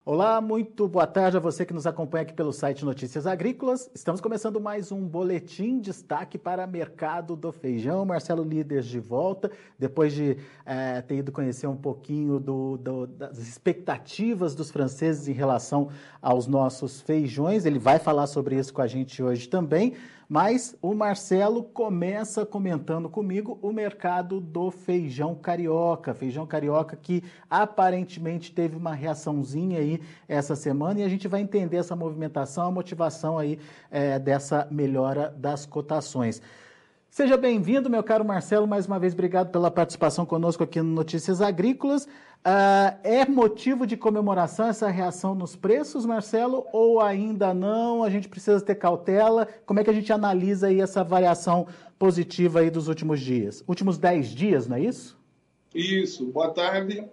Olá, muito boa tarde a você que nos acompanha aqui pelo site Notícias Agrícolas. Estamos começando mais um boletim destaque para mercado do feijão. Marcelo Líderes de volta, depois de ter ido conhecer um pouquinho das expectativas dos franceses em relação aos nossos feijões. Ele vai falar sobre isso com a gente hoje também. Mas o Marcelo começa comentando comigo o mercado do feijão carioca que aparentemente teve uma reaçãozinha aí essa semana e a gente vai entender essa movimentação, a motivação aí dessa melhora das cotações. Seja bem-vindo, meu caro Marcelo, mais uma vez obrigado pela participação conosco aqui no Notícias Agrícolas. É motivo de comemoração essa reação nos preços, Marcelo, ou ainda não? A gente precisa ter cautela? Como é que a gente analisa aí essa variação positiva aí dos últimos dias? Últimos 10 dias, não é isso? Isso. Boa tarde.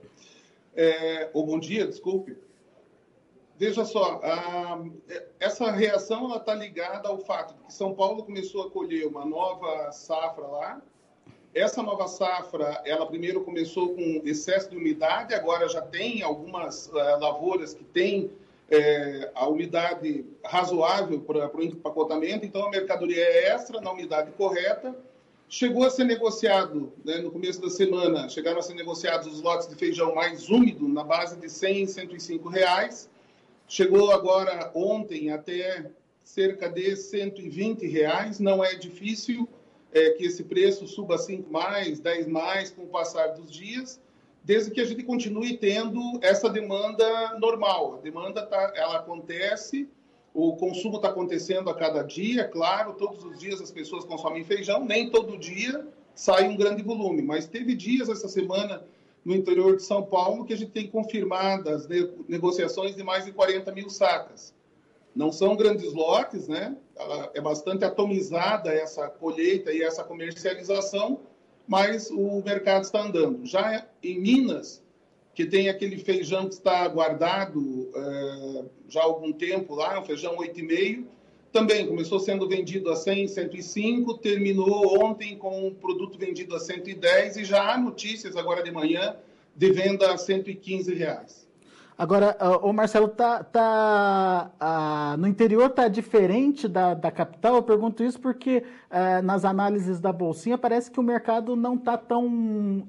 Ou bom dia, desculpe. Veja só, essa reação está ligada ao fato de que São Paulo começou a colher uma nova safra lá. Essa nova safra, ela primeiro começou com excesso de umidade, agora já tem algumas lavouras que têm a umidade razoável para o empacotamento, então a mercadoria é extra, na umidade correta. Chegou a ser negociado, né, no começo da semana, chegaram a ser negociados os lotes de feijão mais úmido, na base de R$100, R$105. Chegou agora, ontem, até cerca de R$120. Não é difícil que esse preço suba 5 mais, 10 mais com o passar dos dias, desde que a gente continue tendo essa demanda normal. A demanda ela acontece, o consumo está acontecendo a cada dia, claro, todos os dias as pessoas consomem feijão, nem todo dia sai um grande volume, mas teve dias essa semana no interior de São Paulo que a gente tem confirmadas negociações de mais de 40 mil sacas. Não são grandes lotes, né? É bastante atomizada essa colheita e essa comercialização, mas o mercado está andando. Já em Minas, que tem aquele feijão que está guardado já há algum tempo lá, um feijão 8,5, também começou sendo vendido a 100, 105, terminou ontem com um produto vendido a 110 e já há notícias agora de manhã de venda a R$115. Agora, o Marcelo, no interior está diferente da capital? Eu pergunto isso porque nas análises da Bolsinha parece que o mercado não está tão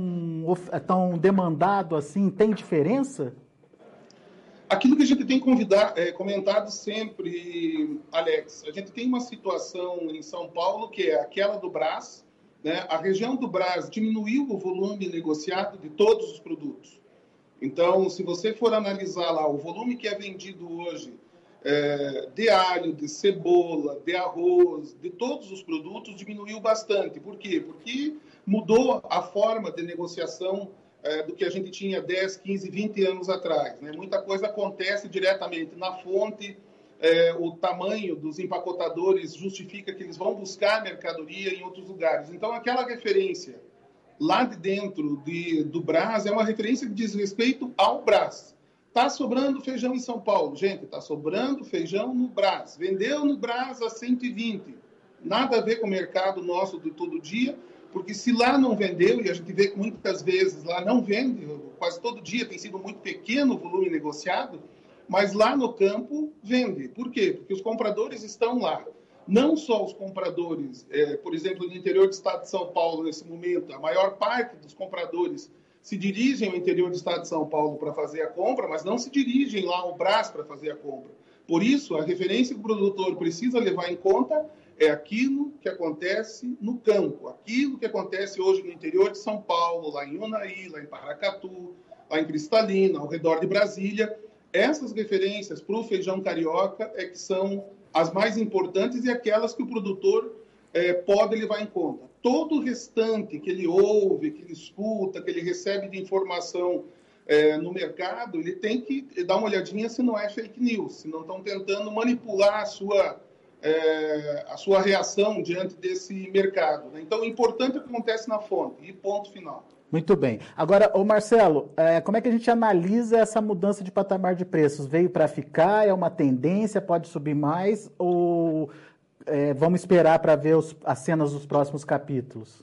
demandado assim. Tem diferença? Aquilo que a gente tem comentado sempre, Alex, a gente tem uma situação em São Paulo que é aquela do Brás, né? A região do Brás diminuiu o volume negociado de todos os produtos. Então, se você for analisar lá o volume que é vendido hoje de alho, de cebola, de arroz, de todos os produtos, diminuiu bastante. Por quê? Porque mudou a forma de negociação do que a gente tinha 10, 15, 20 anos atrás, né? Muita coisa acontece diretamente na fonte, o tamanho dos empacotadores justifica que eles vão buscar mercadoria em outros lugares. Então, aquela referência lá de dentro do Brás é uma referência que diz respeito ao Brás. Está sobrando feijão em São Paulo. Gente, está sobrando feijão no Brás. Vendeu no Brás a 120. Nada a ver com o mercado nosso de todo dia, porque se lá não vendeu, e a gente vê que muitas vezes lá não vende, quase todo dia tem sido muito pequeno o volume negociado, mas lá no campo vende. Por quê? Porque os compradores estão lá. Não só os compradores, por exemplo, no interior do estado de São Paulo, nesse momento, a maior parte dos compradores se dirigem ao interior do estado de São Paulo para fazer a compra, mas não se dirigem lá ao Brás para fazer a compra. Por isso, a referência que o produtor precisa levar em conta é aquilo que acontece no campo, aquilo que acontece hoje no interior de São Paulo, lá em Unai, lá em Paracatu, lá em Cristalina, ao redor de Brasília. Essas referências para o feijão carioca é que são as mais importantes e aquelas que o produtor pode levar em conta. Todo o restante que ele ouve, que ele escuta, que ele recebe de informação no mercado, ele tem que dar uma olhadinha se não é fake news, se não estão tentando manipular a sua reação diante desse mercado, né? Então, o importante é o que acontece na fonte, e ponto final. Muito bem. Agora, ô Marcelo, como é que a gente analisa essa mudança de patamar de preços? Veio para ficar? É uma tendência? Pode subir mais? Ou vamos esperar para ver as cenas dos próximos capítulos?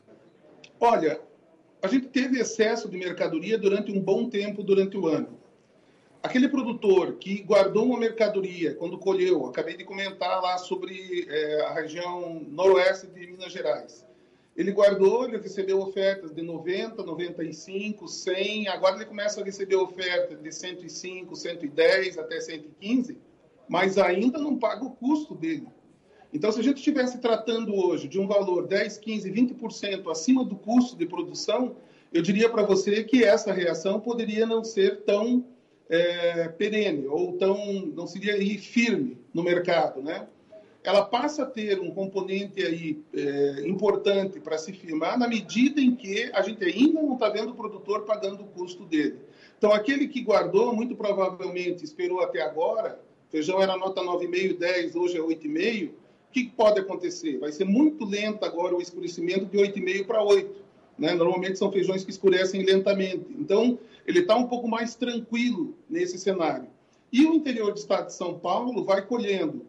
Olha, a gente teve excesso de mercadoria durante um bom tempo durante o ano. aquele produtor que guardou uma mercadoria quando colheu, acabei de comentar lá sobre a região noroeste de Minas Gerais. Ele guardou, ele recebeu ofertas de 90, 95, 100, agora ele começa a receber ofertas de 105, 110 até 115, mas ainda não paga o custo dele. Então, se a gente estivesse tratando hoje de um valor 10, 15, 20% acima do custo de produção, eu diria para você que essa reação poderia não ser tão perene, ou não seria aí firme no mercado, né? Ela passa a ter um componente aí importante para se firmar na medida em que a gente ainda não está vendo o produtor pagando o custo dele. Então, aquele que guardou, muito provavelmente esperou até agora, feijão era nota 9,5, 10, hoje é 8,5, o que pode acontecer? Vai ser muito lento agora o escurecimento de 8,5 para 8. Né? Normalmente são feijões que escurecem lentamente. Então, ele está um pouco mais tranquilo nesse cenário. E o interior do estado de São Paulo vai colhendo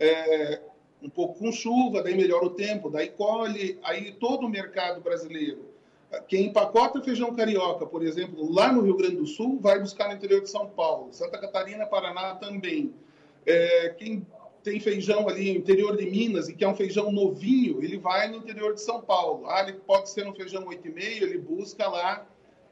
um pouco com chuva, daí melhora o tempo, daí colhe, aí todo o mercado brasileiro. Quem empacota feijão carioca, por exemplo, lá no Rio Grande do Sul, vai buscar no interior de São Paulo. Santa Catarina, Paraná também. Quem tem feijão ali no interior de Minas e que é um feijão novinho, ele vai no interior de São Paulo. Ele pode ser um feijão 8,5, ele busca lá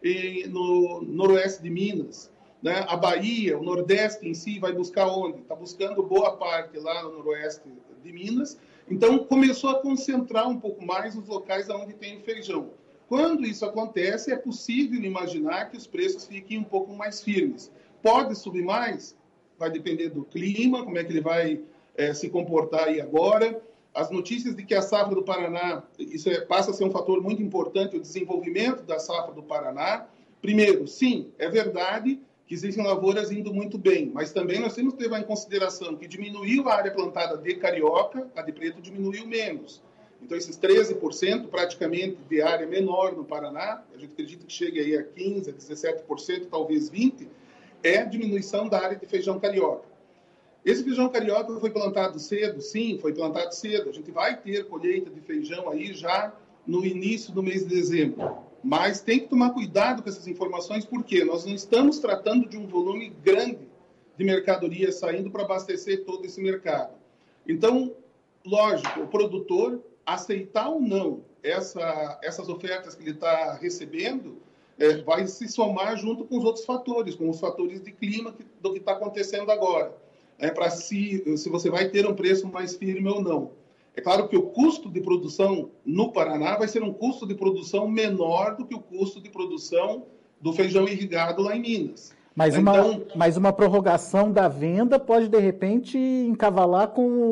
no noroeste de Minas. Né? A Bahia, o Nordeste em si, vai buscar onde? Está buscando boa parte lá no noroeste de Minas. Então, começou a concentrar um pouco mais os locais onde tem feijão. Quando isso acontece, é possível imaginar que os preços fiquem um pouco mais firmes. Pode subir mais? Vai depender do clima, como é que ele vai se comportar aí agora. As notícias de que a safra do Paraná, isso passa a ser um fator muito importante, o desenvolvimento da safra do Paraná. Primeiro, sim, é verdade que existem lavouras indo muito bem, mas também nós temos que levar em consideração que diminuiu a área plantada de carioca, a de preto diminuiu menos. Então, esses 13% praticamente de área menor no Paraná, a gente acredita que chegue aí a 15%, a 17%, talvez 20%, é a diminuição da área de feijão carioca. Esse feijão carioca foi plantado cedo? Sim, foi plantado cedo. A gente vai ter colheita de feijão aí já no início do mês de dezembro. Mas tem que tomar cuidado com essas informações, porque nós não estamos tratando de um volume grande de mercadoria saindo para abastecer todo esse mercado. Então, lógico, o produtor aceitar ou não essas ofertas que ele está recebendo vai se somar junto com os outros fatores, com os fatores de clima do que está acontecendo agora, para se você vai ter um preço mais firme ou não. É claro que o custo de produção no Paraná vai ser um custo de produção menor do que o custo de produção do feijão irrigado lá em Minas. Mas uma prorrogação da venda pode, de repente, encavalar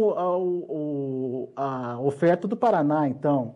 com a oferta do Paraná, então?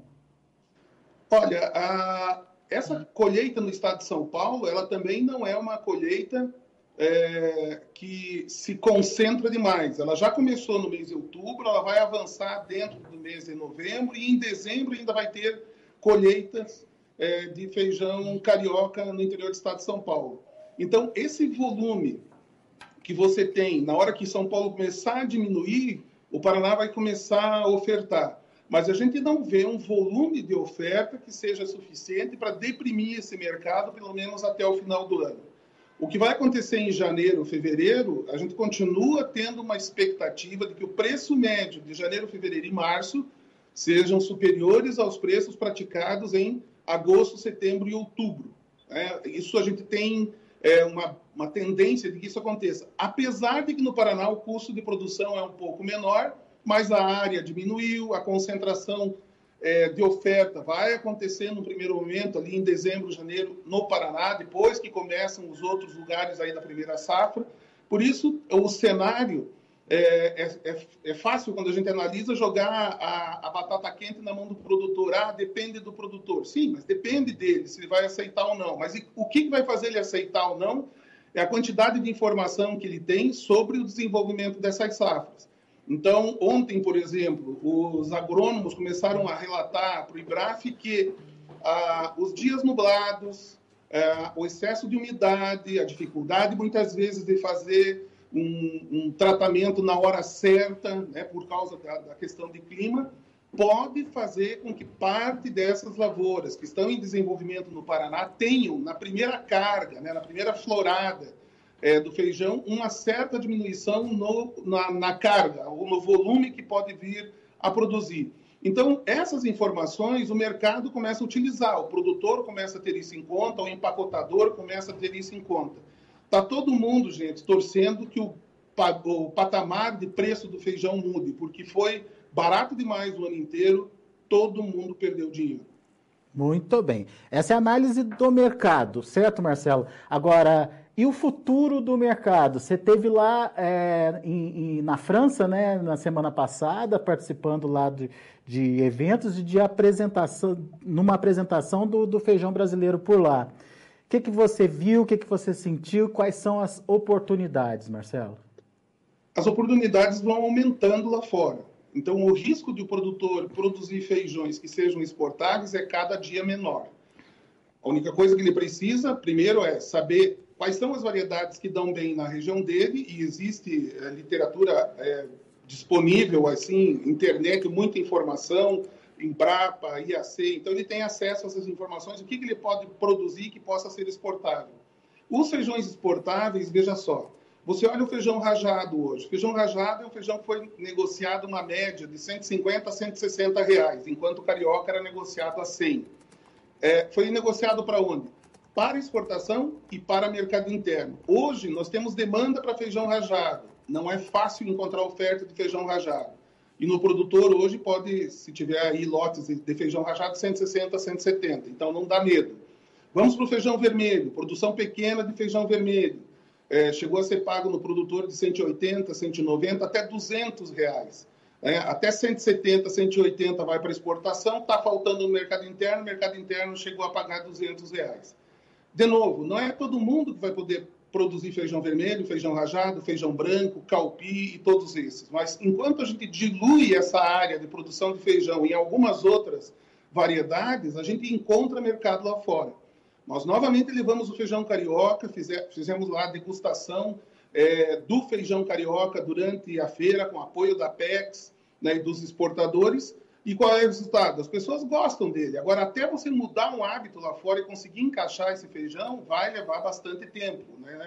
Olha, essa colheita no estado de São Paulo, ela também não é uma colheita que se concentra demais. Ela já começou no mês de outubro, ela vai avançar dentro do mês de novembro e em dezembro ainda vai ter colheitas de feijão carioca no interior do estado de São Paulo. Então, esse volume que você tem, na hora que São Paulo começar a diminuir, o Paraná vai começar a ofertar. Mas a gente não vê um volume de oferta que seja suficiente para deprimir esse mercado, pelo menos até o final do ano. O que vai acontecer em janeiro, fevereiro, a gente continua tendo uma expectativa de que o preço médio de janeiro, fevereiro e março sejam superiores aos preços praticados em agosto, setembro e outubro. Isso a gente tem uma tendência de que isso aconteça. Apesar de que no Paraná o custo de produção é um pouco menor, mas a área diminuiu, a concentração de oferta vai acontecer no primeiro momento, ali em dezembro, janeiro, no Paraná, depois que começam os outros lugares aí da primeira safra. Por isso, o cenário é fácil, quando a gente analisa, jogar a batata quente na mão do produtor. Depende do produtor. Sim, mas depende dele, se ele vai aceitar ou não. Mas o que vai fazer ele aceitar ou não é a quantidade de informação que ele tem sobre o desenvolvimento dessas safras. Então, ontem, por exemplo, os agrônomos começaram a relatar para o IBRAF que os dias nublados, o excesso de umidade, a dificuldade, muitas vezes, de fazer um tratamento na hora certa, né, por causa da questão de clima, pode fazer com que parte dessas lavouras que estão em desenvolvimento no Paraná tenham, na primeira carga, né, na primeira florada, do feijão, uma certa diminuição na carga, ou no volume que pode vir a produzir. Então, essas informações o mercado começa a utilizar, o produtor começa a ter isso em conta, o empacotador começa a ter isso em conta. Está todo mundo, gente, torcendo que o patamar de preço do feijão mude, porque foi barato demais o ano inteiro, todo mundo perdeu dinheiro. Muito bem. Essa é a análise do mercado, certo, Marcelo? Agora, e o futuro do mercado? Você esteve lá na França, né, na semana passada, participando lá de eventos e de apresentação, numa apresentação do feijão brasileiro por lá. O que você viu, o que você sentiu, quais são as oportunidades, Marcelo? As oportunidades vão aumentando lá fora. Então, o risco de o produtor produzir feijões que sejam exportáveis é cada dia menor. A única coisa que ele precisa, primeiro, é saber quais são as variedades que dão bem na região dele, e existe literatura disponível, assim, internet, muita informação, Embrapa, IAC, então ele tem acesso a essas informações, o que ele pode produzir que possa ser exportável. Os feijões exportáveis, veja só, você olha o feijão rajado hoje. O feijão rajado é um feijão que foi negociado uma média de 150 a 160 reais, enquanto o carioca era negociado a 100. Foi negociado para onde? Para exportação e para mercado interno. Hoje, nós temos demanda para feijão rajado. Não é fácil encontrar oferta de feijão rajado. E no produtor, hoje, pode, se tiver aí lotes de feijão rajado, 160 a 170. Então, não dá medo. Vamos para o feijão vermelho. Produção pequena de feijão vermelho. Chegou a ser pago no produtor de 180, 190, até 200 reais. Até 170, 180 vai para exportação, está faltando no mercado interno, o mercado interno chegou a pagar 200 reais. De novo, não é todo mundo que vai poder produzir feijão vermelho, feijão rajado, feijão branco, calpi e todos esses. Mas enquanto a gente dilui essa área de produção de feijão em algumas outras variedades, a gente encontra mercado lá fora. Nós novamente levamos o feijão carioca, fizemos lá a degustação do feijão carioca durante a feira, com apoio da Apex, né, e dos exportadores. E qual é o resultado? As pessoas gostam dele. Agora, até você mudar um hábito lá fora e conseguir encaixar esse feijão, vai levar bastante tempo, né?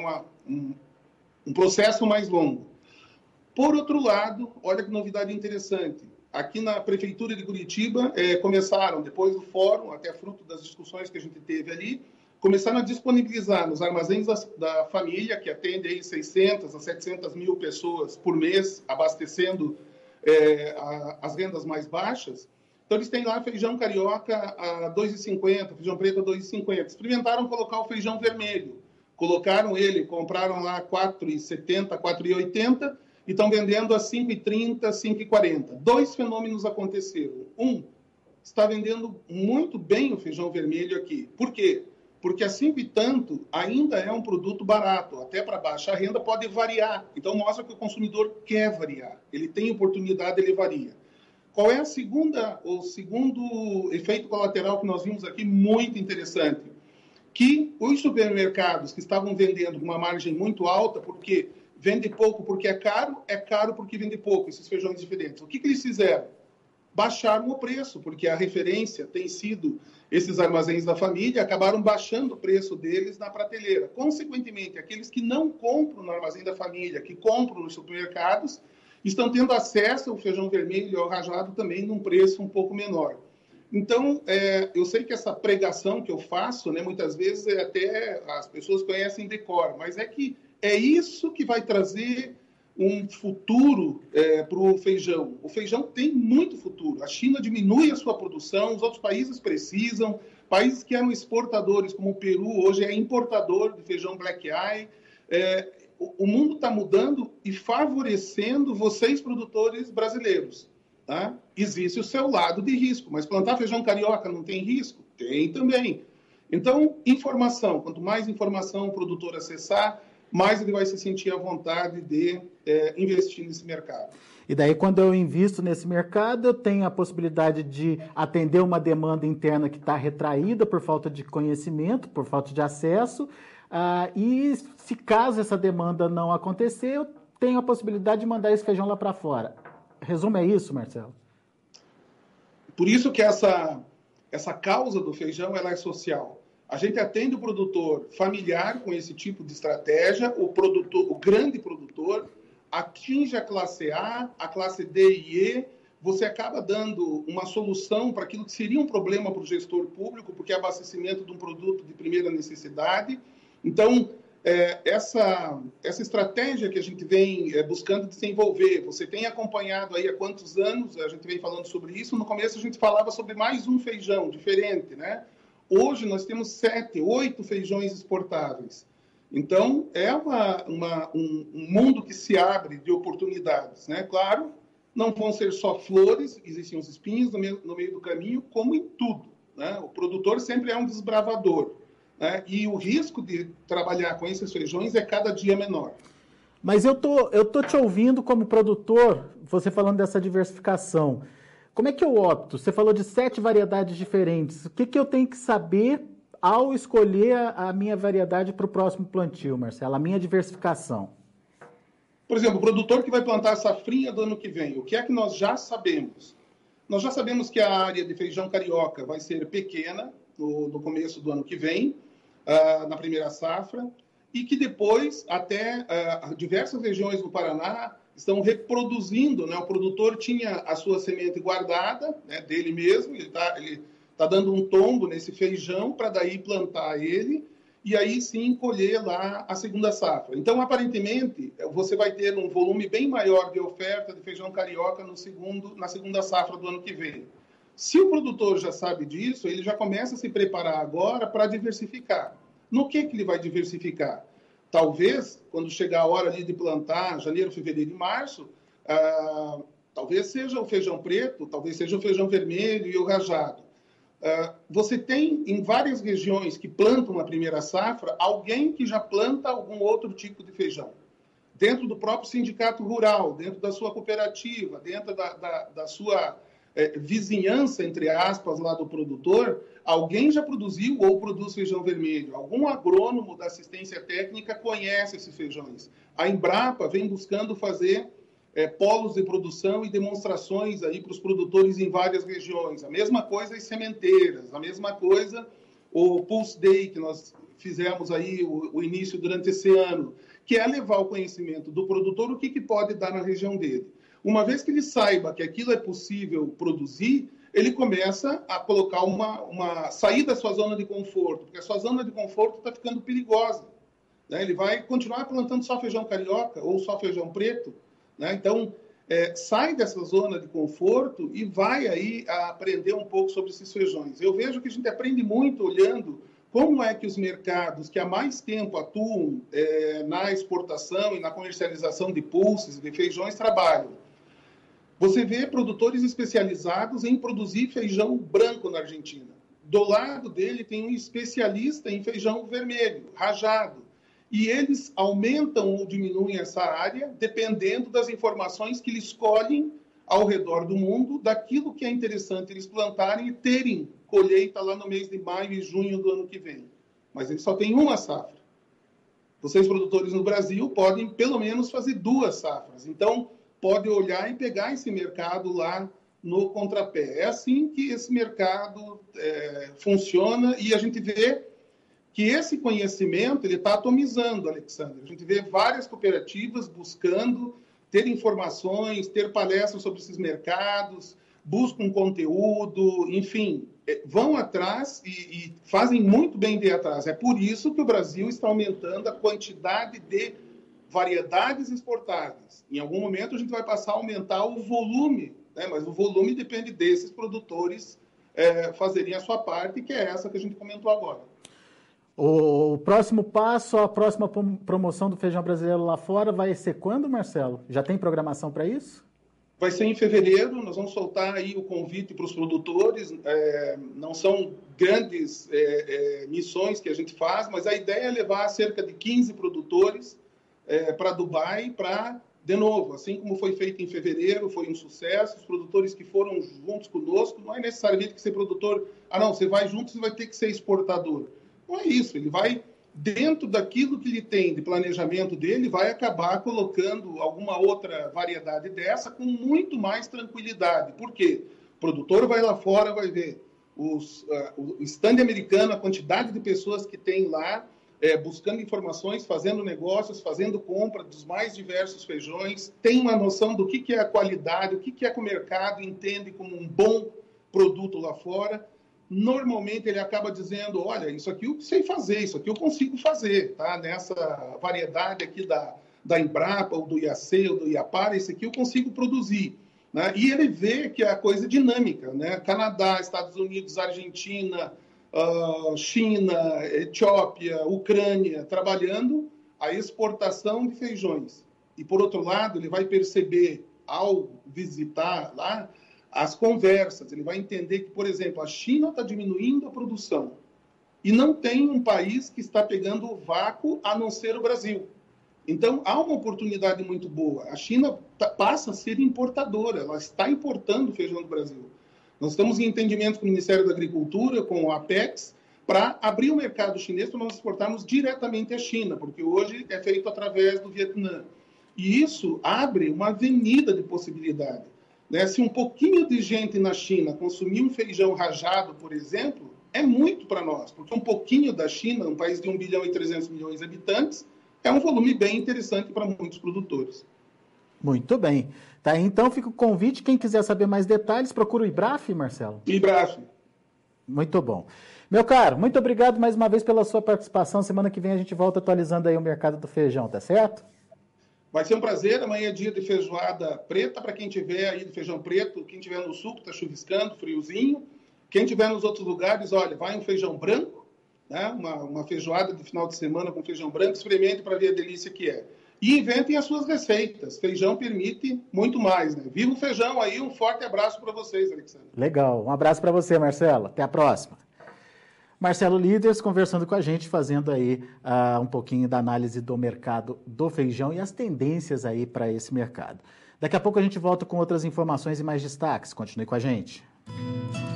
Um processo mais longo. Por outro lado, olha que novidade interessante. Aqui na Prefeitura de Curitiba, começaram, depois do fórum, até fruto das discussões que a gente teve ali, começaram a disponibilizar nos armazéns da família, que atende aí 600 a 700 mil pessoas por mês, abastecendo as rendas mais baixas. Então, eles têm lá feijão carioca a R$ 2,50, feijão preto a R$ 2,50. Experimentaram colocar o feijão vermelho. Colocaram ele, compraram lá R$ 4,70, R$ 4,80, e estão vendendo a R$ 5,30, R$ 5,40. Dois fenômenos aconteceram. Um, está vendendo muito bem o feijão vermelho aqui. Por quê? Porque a 5 e tanto ainda é um produto barato. Até para baixa renda pode variar. Então, mostra que o consumidor quer variar. Ele tem oportunidade, ele varia. Qual é o segundo efeito colateral que nós vimos aqui, muito interessante? Que os supermercados que estavam vendendo com uma margem muito alta, porque vende pouco porque é caro porque vende pouco, esses feijões diferentes. O que eles fizeram? Baixaram o preço, porque a referência tem sido esses armazéns da família, acabaram baixando o preço deles na prateleira. Consequentemente, aqueles que não compram no armazém da família, que compram nos supermercados, estão tendo acesso ao feijão vermelho e ao rajado também num preço um pouco menor. Então, eu sei que essa pregação que eu faço, né, muitas vezes até as pessoas conhecem de cor, mas é que é isso que vai trazer um futuro para o feijão. O feijão tem muito futuro. A China diminui a sua produção, os outros países precisam. Países que eram exportadores, como o Peru, hoje é importador de feijão black eye. O mundo está mudando e favorecendo vocês, produtores brasileiros. Tá? Existe o seu lado de risco, mas plantar feijão carioca não tem risco? Tem também. Então, informação. Quanto mais informação o produtor acessar, mais ele vai se sentir à vontade de investir nesse mercado. E daí, quando eu invisto nesse mercado, eu tenho a possibilidade de atender uma demanda interna que está retraída por falta de conhecimento, por falta de acesso, e se caso essa demanda não acontecer, eu tenho a possibilidade de mandar esse feijão lá para fora. Resumo é isso, Marcelo? Por isso que essa causa do feijão ela é social. A gente atende o produtor familiar com esse tipo de estratégia, o grande produtor atinge a classe A, a classe D e E, você acaba dando uma solução para aquilo que seria um problema para o gestor público, porque é abastecimento de um produto de primeira necessidade. Então, essa estratégia que a gente vem buscando desenvolver, você tem acompanhado aí há quantos anos, a gente vem falando sobre isso, no começo a gente falava sobre mais um feijão diferente, né? Hoje nós temos 7, 8 feijões exportáveis. Então, é um mundo que se abre de oportunidades, né? Claro, não vão ser só flores, existem os espinhos no meio do caminho, como em tudo, né? O produtor sempre é um desbravador, né? E o risco de trabalhar com esses feijões é cada dia menor. Mas eu tô te ouvindo como produtor, você falando dessa diversificação. Como é que eu opto? Você falou de 7 variedades diferentes. O que eu tenho que saber ao escolher a minha variedade para o próximo plantio, Marcelo? A minha diversificação. Por exemplo, o produtor que vai plantar a safrinha do ano que vem, o que é que nós já sabemos? Nós já sabemos que a área de feijão carioca vai ser pequena no começo do ano que vem, na primeira safra, e que depois, até diversas regiões do Paraná estão reproduzindo, né? O produtor tinha a sua semente guardada, né, dele mesmo, ele tá dando um tombo nesse feijão para daí plantar ele e aí sim colher lá a segunda safra. Então, aparentemente, você vai ter um volume bem maior de oferta de feijão carioca na segunda safra do ano que vem. Se o produtor já sabe disso, ele já começa a se preparar agora para diversificar. No que ele vai diversificar? Talvez, quando chegar a hora ali de plantar, janeiro, fevereiro e março, talvez seja o feijão preto, talvez seja o feijão vermelho e o rajado. Você tem, em várias regiões que plantam na primeira safra, alguém que já planta algum outro tipo de feijão. Dentro do próprio sindicato rural, dentro da sua cooperativa, dentro da sua vizinhança, entre aspas, lá do produtor, alguém já produziu ou produz feijão vermelho. Algum agrônomo da assistência técnica conhece esses feijões. A Embrapa vem buscando fazer polos de produção e demonstrações aí para os produtores em várias regiões. A mesma coisa as sementeiras, a mesma coisa o Pulse Day, que nós fizemos aí o início durante esse ano, que é levar o conhecimento do produtor o que pode dar na região dele. Uma vez que ele saiba que aquilo é possível produzir, ele começa a colocar sair da sua zona de conforto, porque a sua zona de conforto está ficando perigosa, né? Ele vai continuar plantando só feijão carioca ou só feijão preto, né? Então, sai dessa zona de conforto e vai aí aprender um pouco sobre esses feijões. Eu vejo que a gente aprende muito olhando como é que os mercados que há mais tempo atuam na exportação e na comercialização de pulses, de feijões, trabalham. Você vê produtores especializados em produzir feijão branco na Argentina. Do lado dele tem um especialista em feijão vermelho, rajado. E eles aumentam ou diminuem essa área dependendo das informações que eles colhem ao redor do mundo, daquilo que é interessante eles plantarem e terem colheita lá no mês de maio e junho do ano que vem. Mas eles só têm uma safra. Vocês, produtores no Brasil, podem pelo menos fazer 2 safras. Então, pode olhar e pegar esse mercado lá no contrapé. É assim que esse mercado funciona e a gente vê que esse conhecimento ele está atomizando, Alexandre. A gente vê várias cooperativas buscando ter informações, ter palestras sobre esses mercados, buscam conteúdo, enfim, vão atrás e fazem muito bem de ir atrás. É por isso que o Brasil está aumentando a quantidade de variedades exportadas. Em algum momento a gente vai passar a aumentar o volume, né? Mas o volume depende desses produtores fazerem a sua parte, que é essa que a gente comentou agora. O próximo passo, a próxima promoção do feijão brasileiro lá fora vai ser quando, Marcelo? Já tem programação para isso? Vai ser em fevereiro, nós vamos soltar aí o convite para os produtores, não são grandes missões que a gente faz, mas a ideia é levar cerca de 15 produtores para Dubai, para, de novo, assim como foi feito em fevereiro, foi um sucesso, os produtores que foram juntos conosco, não é necessariamente que ser produtor, você vai junto, você vai ter que ser exportador. Não é isso, ele vai, dentro daquilo que ele tem de planejamento dele, vai acabar colocando alguma outra variedade dessa com muito mais tranquilidade. Por quê? O produtor vai lá fora, vai ver o stand americano, a quantidade de pessoas que tem lá, buscando informações, fazendo negócios, fazendo compra dos mais diversos feijões, tem uma noção do que é a qualidade, o que é que o mercado entende como um bom produto lá fora. Normalmente ele acaba dizendo, olha, isso aqui eu sei fazer, isso aqui eu consigo fazer, tá? Nessa variedade aqui da Embrapa, ou do IAC, ou do IAPAR, esse aqui eu consigo produzir. Né? E ele vê que a coisa é dinâmica, né? Canadá, Estados Unidos, Argentina, China, Etiópia, Ucrânia, trabalhando a exportação de feijões. E, por outro lado, ele vai perceber, ao visitar lá, as conversas, ele vai entender que, por exemplo, a China está diminuindo a produção e não tem um país que está pegando o vácuo a não ser o Brasil. Então, há uma oportunidade muito boa. A China passa a ser importadora, ela está importando feijão do Brasil. Nós estamos em entendimento com o Ministério da Agricultura, com o Apex, para abrir o mercado chinês para nós exportarmos diretamente à China, porque hoje é feito através do Vietnã. E isso abre uma avenida de possibilidade. Né? Se um pouquinho de gente na China consumir um feijão rajado, por exemplo, é muito para nós, porque um pouquinho da China, um país de 1 bilhão e 300 milhões de habitantes, é um volume bem interessante para muitos produtores. Muito bem. Tá, então fica o convite, quem quiser saber mais detalhes, procura o IBRAF, Marcelo? IBRAF. Muito bom. Meu caro, muito obrigado mais uma vez pela sua participação. Semana que vem a gente volta atualizando aí o mercado do feijão, tá certo? Vai ser um prazer. Amanhã é dia de feijoada preta, para quem tiver aí de feijão preto, quem tiver no sul, que está chuviscando, friozinho. Quem tiver nos outros lugares, olha, vai um feijão branco, né? Uma feijoada de final de semana com feijão branco, experimente para ver a delícia que é. E inventem as suas receitas. Feijão permite muito mais, né? Viva o feijão aí, um forte abraço para vocês, Alexandre. Legal, um abraço para você, Marcelo. Até a próxima. Marcelo Líderes conversando com a gente, fazendo aí um pouquinho da análise do mercado do feijão e as tendências aí para esse mercado. Daqui a pouco a gente volta com outras informações e mais destaques. Continue com a gente.